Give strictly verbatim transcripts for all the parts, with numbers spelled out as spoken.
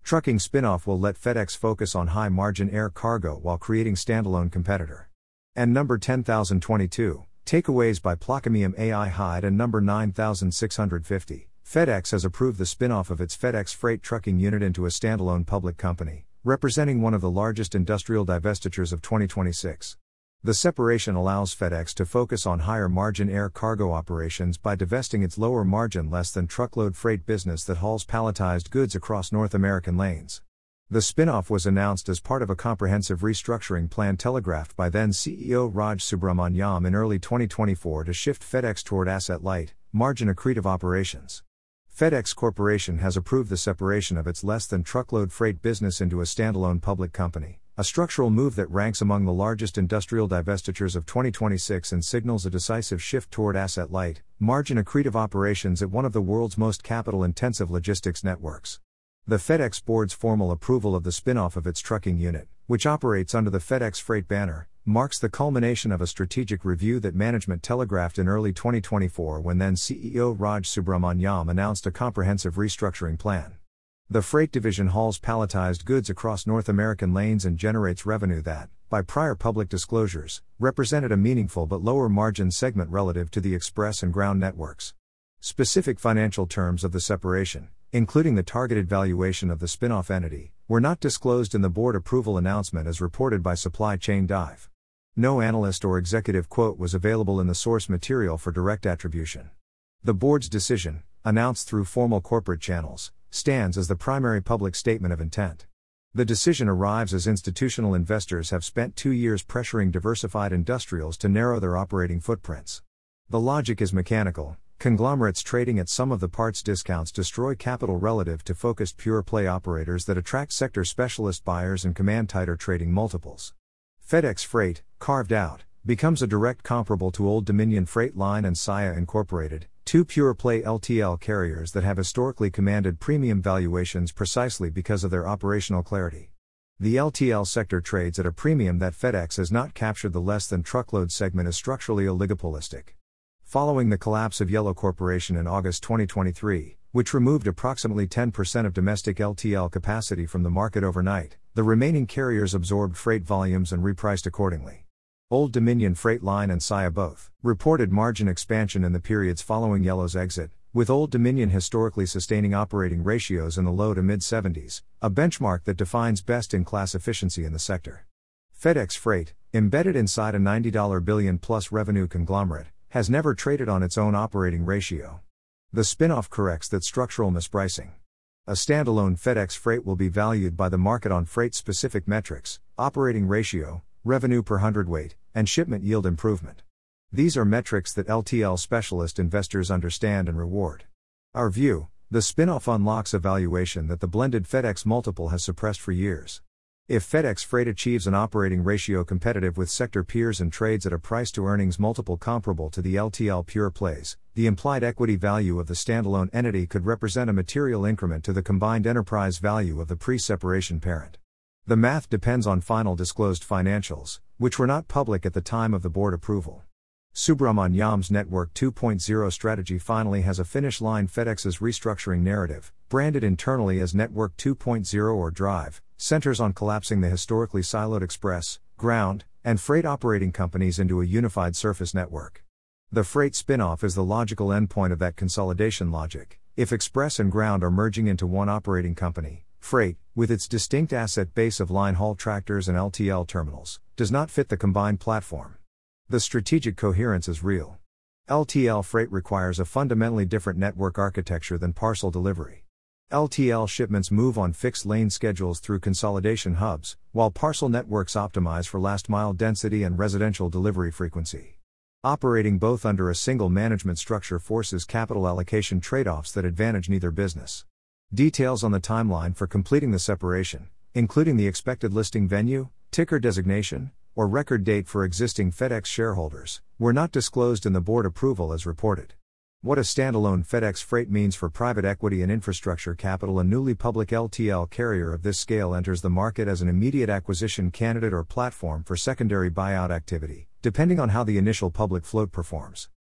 Trucking spin-off will let FedEx focus on high-margin air cargo while creating standalone competitor. And number ten thousand twenty-two, takeaways by Plaquemine A I Hyde. And number nine thousand six hundred fifty, FedEx has approved the spin-off of its FedEx Freight trucking unit into a standalone public company, representing one of the largest industrial divestitures of twenty twenty-six. The separation allows FedEx to focus on higher-margin air cargo operations by divesting its lower-margin less-than-truckload freight business that hauls palletized goods across North American lanes. The spin-off was announced as part of a comprehensive restructuring plan telegraphed by then-C E O Raj Subramanyam in early twenty twenty-four to shift FedEx toward asset-light, margin-accretive operations. FedEx Corporation has approved the separation of its less-than-truckload freight business into a standalone public company, a structural move that ranks among the largest industrial divestitures of twenty twenty-six and signals a decisive shift toward asset-light, margin-accretive operations at one of the world's most capital-intensive logistics networks. The FedEx board's formal approval of the spin-off of its trucking unit, which operates under the FedEx Freight banner, marks the culmination of a strategic review that management telegraphed in early twenty twenty-four when then-C E O Raj Subramanyam announced a comprehensive restructuring plan. The freight division hauls palletized goods across North American lanes and generates revenue that, by prior public disclosures, represented a meaningful but lower margin segment relative to the express and ground networks. Specific financial terms of the separation, including the targeted valuation of the spin-off entity, were not disclosed in the board approval announcement as reported by Supply Chain Dive. No analyst or executive quote was available in the source material for direct attribution. The board's decision, announced through formal corporate channels, stands as the primary public statement of intent. The decision arrives as institutional investors have spent two years pressuring diversified industrials to narrow their operating footprints. The logic is mechanical. Conglomerates trading at some of the parts discounts destroy capital relative to focused pure-play operators that attract sector specialist buyers and command tighter trading multiples. FedEx Freight, carved out, becomes a direct comparable to Old Dominion Freight Line and Saia Incorporated, two pure-play L T L carriers that have historically commanded premium valuations precisely because of their operational clarity. The L T L sector trades at a premium that FedEx has not captured. The less-than-truckload segment is structurally oligopolistic. Following the collapse of Yellow Corporation in August twenty twenty-three, which removed approximately ten percent of domestic L T L capacity from the market overnight, the remaining carriers absorbed freight volumes and repriced accordingly. Old Dominion Freight Line and Saia both reported margin expansion in the periods following Yellow's exit, with Old Dominion historically sustaining operating ratios in the low to mid-seventies, a benchmark that defines best-in-class efficiency in the sector. FedEx Freight, embedded inside a ninety billion-plus revenue conglomerate, has never traded on its own operating ratio. The spin-off corrects that structural mispricing. A standalone FedEx Freight will be valued by the market on freight-specific metrics, operating ratio, revenue per hundredweight, and shipment yield improvement. These are metrics that L T L specialist investors understand and reward. Our view, the spin-off unlocks a valuation that the blended FedEx multiple has suppressed for years. If FedEx Freight achieves an operating ratio competitive with sector peers and trades at a price-to-earnings multiple comparable to the L T L pure plays, the implied equity value of the standalone entity could represent a material increment to the combined enterprise value of the pre-separation parent. The math depends on final disclosed financials, which were not public at the time of the board approval. Subramanyam's Network two point oh strategy finally has a finish line. FedEx's restructuring narrative, branded internally as Network two point oh or Drive, centers on collapsing the historically siloed express, ground, and freight operating companies into a unified surface network. The freight spin-off is the logical endpoint of that consolidation logic. If express and ground are merging into one operating company, freight, with its distinct asset base of line haul tractors and L T L terminals, does not fit the combined platform. The strategic coherence is real. L T L freight requires a fundamentally different network architecture than parcel delivery. L T L shipments move on fixed lane schedules through consolidation hubs, while parcel networks optimize for last-mile density and residential delivery frequency. Operating both under a single management structure forces capital allocation trade-offs that advantage neither business. Details on the timeline for completing the separation, including the expected listing venue, ticker designation, or record date for existing FedEx shareholders, were not disclosed in the board approval as reported. What a standalone FedEx Freight means for private equity and infrastructure capital. A newly public L T L carrier of this scale enters the market as an immediate acquisition candidate or platform for secondary buyout activity, depending on how the initial public float performs.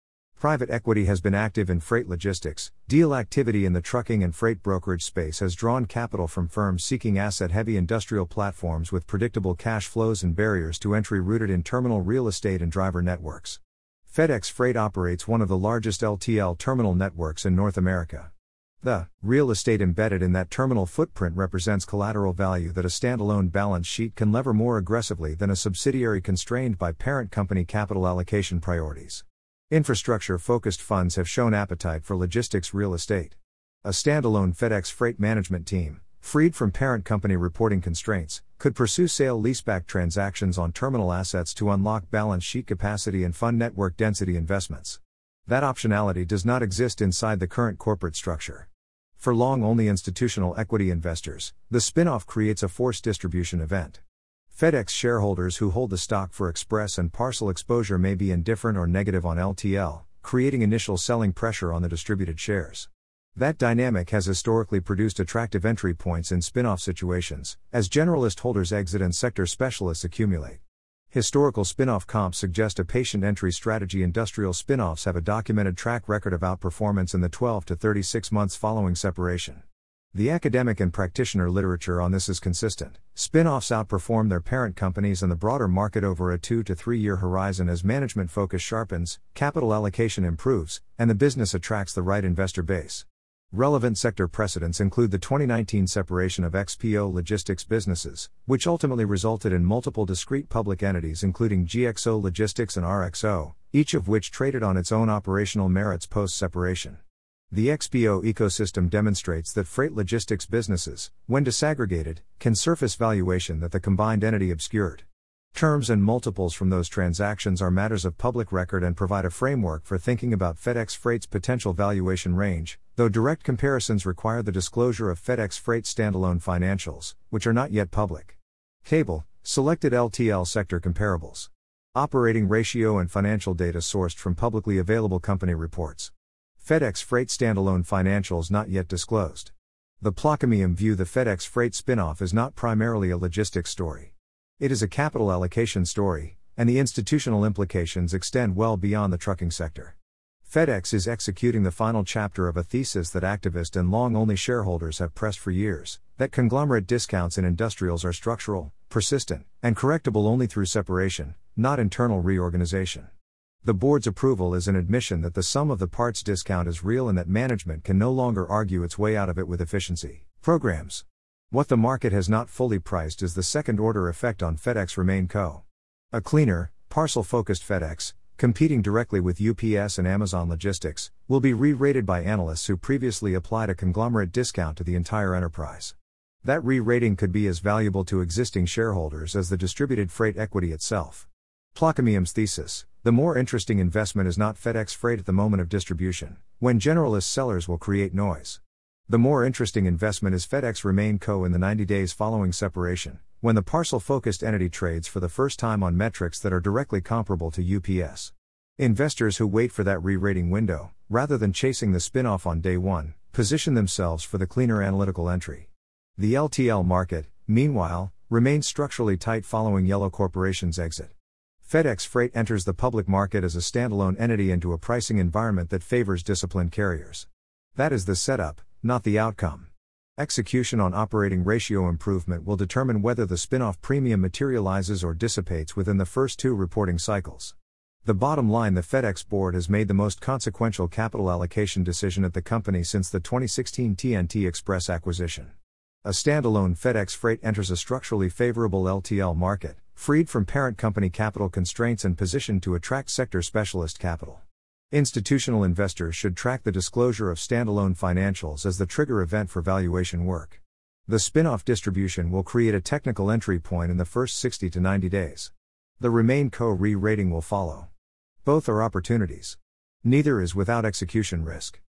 Private equity has been active in freight logistics. Deal activity in the trucking and freight brokerage space has drawn capital from firms seeking asset-heavy industrial platforms with predictable cash flows and barriers to entry rooted in terminal real estate and driver networks. FedEx Freight operates one of the largest L T L terminal networks in North America. The real estate embedded in that terminal footprint represents collateral value that a standalone balance sheet can lever more aggressively than a subsidiary constrained by parent company capital allocation priorities. Infrastructure-focused funds have shown appetite for logistics real estate. A standalone FedEx Freight management team, freed from parent company reporting constraints, could pursue sale-leaseback transactions on terminal assets to unlock balance sheet capacity and fund network density investments. That optionality does not exist inside the current corporate structure. For long-only institutional equity investors, the spin-off creates a forced distribution event. FedEx shareholders who hold the stock for express and parcel exposure may be indifferent or negative on L T L, creating initial selling pressure on the distributed shares. That dynamic has historically produced attractive entry points in spin-off situations, as generalist holders exit and sector specialists accumulate. Historical spin-off comps suggest a patient entry strategy. Industrial spin-offs have a documented track record of outperformance in the twelve to thirty-six months following separation. The academic and practitioner literature on this is consistent. Spin-offs outperform their parent companies and the broader market over a two to three year horizon as management focus sharpens, capital allocation improves, and the business attracts the right investor base. Relevant sector precedents include the twenty nineteen separation of X P O logistics businesses, which ultimately resulted in multiple discrete public entities including G X O Logistics and R X O, each of which traded on its own operational merits post-separation. The X P O ecosystem demonstrates that freight logistics businesses, when disaggregated, can surface valuation that the combined entity obscured. Terms and multiples from those transactions are matters of public record and provide a framework for thinking about FedEx Freight's potential valuation range, though direct comparisons require the disclosure of FedEx Freight standalone financials, which are not yet public. Table: Selected L T L sector comparables. Operating ratio and financial data sourced from publicly available company reports. FedEx Freight standalone financials not yet disclosed. The Plaquemine view the FedEx Freight spin-off is not primarily a logistics story. It is a capital allocation story, and the institutional implications extend well beyond the trucking sector. FedEx is executing the final chapter of a thesis that activist and long-only shareholders have pressed for years, that conglomerate discounts in industrials are structural, persistent, and correctable only through separation, not internal reorganization. The board's approval is an admission that the sum of the parts discount is real and that management can no longer argue its way out of it with efficiency programs. What the market has not fully priced is the second-order effect on FedEx RemainCo. A cleaner, parcel-focused FedEx, competing directly with U P S and Amazon Logistics, will be re-rated by analysts who previously applied a conglomerate discount to the entire enterprise. That re-rating could be as valuable to existing shareholders as the distributed freight equity itself. Plaquemine's thesis: the more interesting investment is not FedEx Freight at the moment of distribution, when generalist sellers will create noise. The more interesting investment is FedEx RemainCo in the ninety days following separation, when the parcel-focused entity trades for the first time on metrics that are directly comparable to U P S. Investors who wait for that re-rating window, rather than chasing the spin-off on day one, position themselves for the cleaner analytical entry. The L T L market, meanwhile, remains structurally tight following Yellow Corporation's exit. FedEx Freight enters the public market as a standalone entity into a pricing environment that favors disciplined carriers. That is the setup, not the outcome. Execution on operating ratio improvement will determine whether the spin-off premium materializes or dissipates within the first two reporting cycles. The bottom line: the FedEx board has made the most consequential capital allocation decision at the company since the twenty sixteen T N T Express acquisition. A standalone FedEx Freight enters a structurally favorable L T L market, freed from parent company capital constraints and positioned to attract sector specialist capital. Institutional investors should track the disclosure of standalone financials as the trigger event for valuation work. The spin-off distribution will create a technical entry point in the first sixty to ninety days. The RemainCo re-rating will follow. Both are opportunities. Neither is without execution risk.